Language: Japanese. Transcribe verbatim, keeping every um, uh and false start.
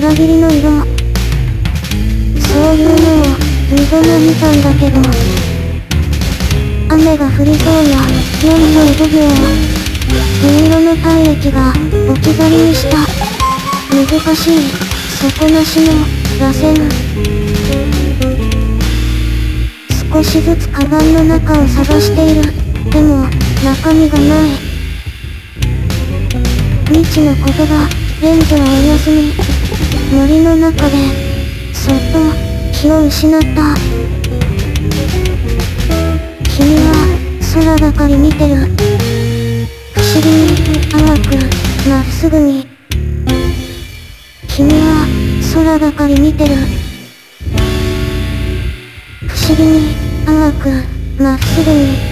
裏切りの色。そういうのをにども見たんだけど、雨が降りそうなよんじゅうごびょう。銀色の体液が置き去りにした難しい底なしの螺旋。少しずつカバンの中を探している。でも中身がない。未知のことがレンズはお休み。森の中でそっと気を失った。君は空ばかり見てる。不思議に淡くまっすぐに。君は空ばかり見てる。不思議に淡くまっすぐに。